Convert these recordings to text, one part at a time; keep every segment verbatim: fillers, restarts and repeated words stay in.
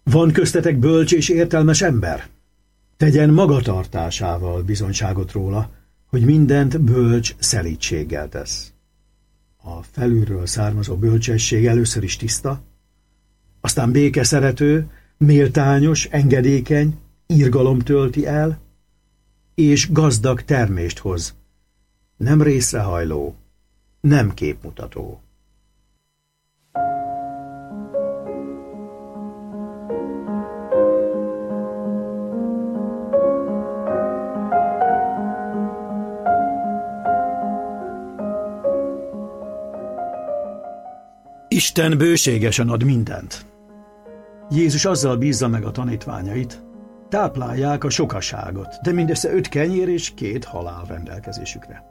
Van köztetek bölcs és értelmes ember? Tegyen magatartásával bizonyságot róla, hogy mindent bölcs szelídséggel tesz. A felülről származó bölcsesség először is tiszta, aztán békeszerető, méltányos, engedékeny, irgalom tölti el, és gazdag termést hoz, nem részrehajló, nem képmutató. Isten bőségesen ad mindent. Jézus azzal bízza meg a tanítványait, táplálják a sokaságot, de mindössze öt kenyér és két hal áll rendelkezésükre.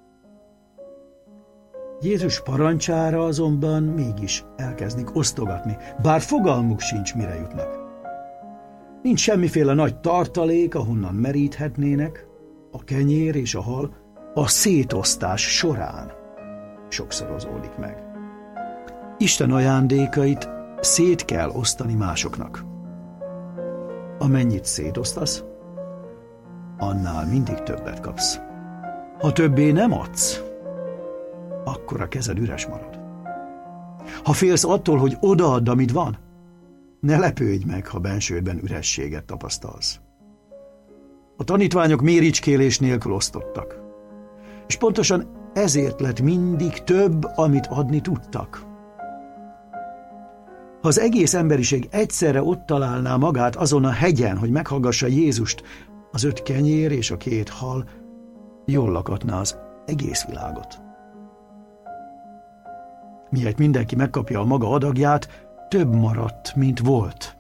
Jézus parancsára azonban mégis elkezdik osztogatni, bár fogalmuk sincs, mire jutnak. Nincs semmiféle nagy tartalék, ahonnan meríthetnének, a kenyér és a hal a szétosztás során sokszorozódik meg. Isten ajándékait szét kell osztani másoknak. Amennyit szétosztasz, annál mindig többet kapsz. Ha többé nem adsz, akkor a kezed üres marad. Ha félsz attól, hogy odaadd, amit van, ne lepődj meg, ha bensődben ürességet tapasztalsz. A tanítványok méricskélés nélkül osztottak, és pontosan ezért lett mindig több, amit adni tudtak. Ha az egész emberiség egyszerre ott találná magát azon a hegyen, hogy meghallgassa Jézust, az öt kenyér és a két hal jól lakatná az egész világot. Miért mindenki megkapja a maga adagját, több maradt, mint volt.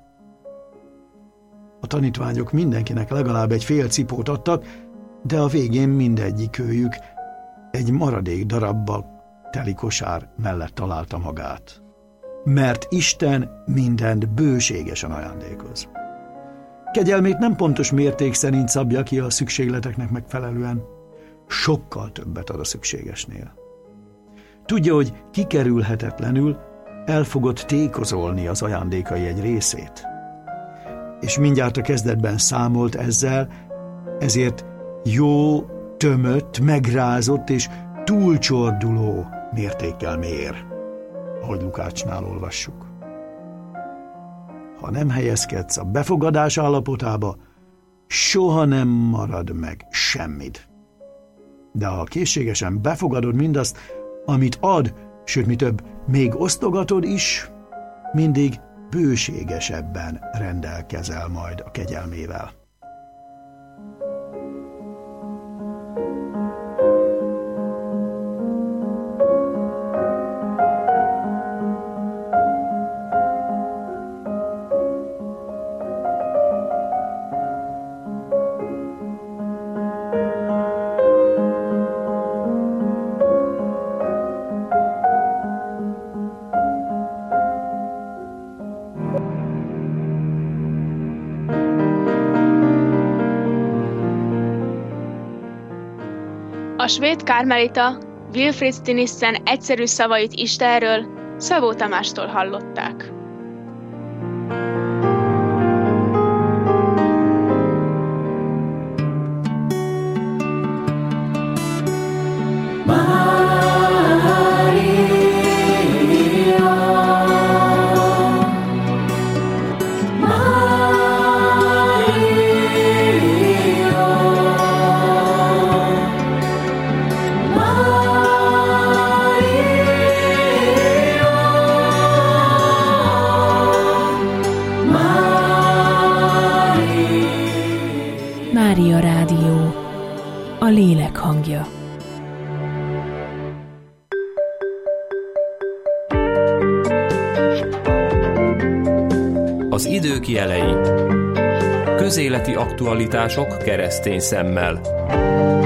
A tanítványok mindenkinek legalább egy fél cipót adtak, de a végén mindegyikőjük egy maradék darabbal teli kosár mellett találta magát. Mert Isten mindent bőségesen ajándékoz. Kegyelmét nem pontos mérték szerint szabja ki a szükségleteknek megfelelően, sokkal többet ad a szükségesnél. Tudja, hogy kikerülhetetlenül el fogod tékozolni az ajándékai egy részét. És mindjárt a kezdetben számolt ezzel, ezért jó, tömött, megrázott és túlcsorduló mértékkel mér, ahogy Lukácsnál olvassuk. Ha nem helyezkedsz a befogadás állapotába, soha nem marad meg semmid. De ha készségesen befogadod mindazt, amit ad, sőt, mi több, még osztogatod is, mindig bőségesebben rendelkezel majd a kegyelmével. A svéd kármelita Wilfrid Stinissen egyszerű szavait Istenről Szabó Tamástól hallották. Mária Rádió, a lélek hangja. Az idők jelei. Közéleti aktualitások keresztény szemmel.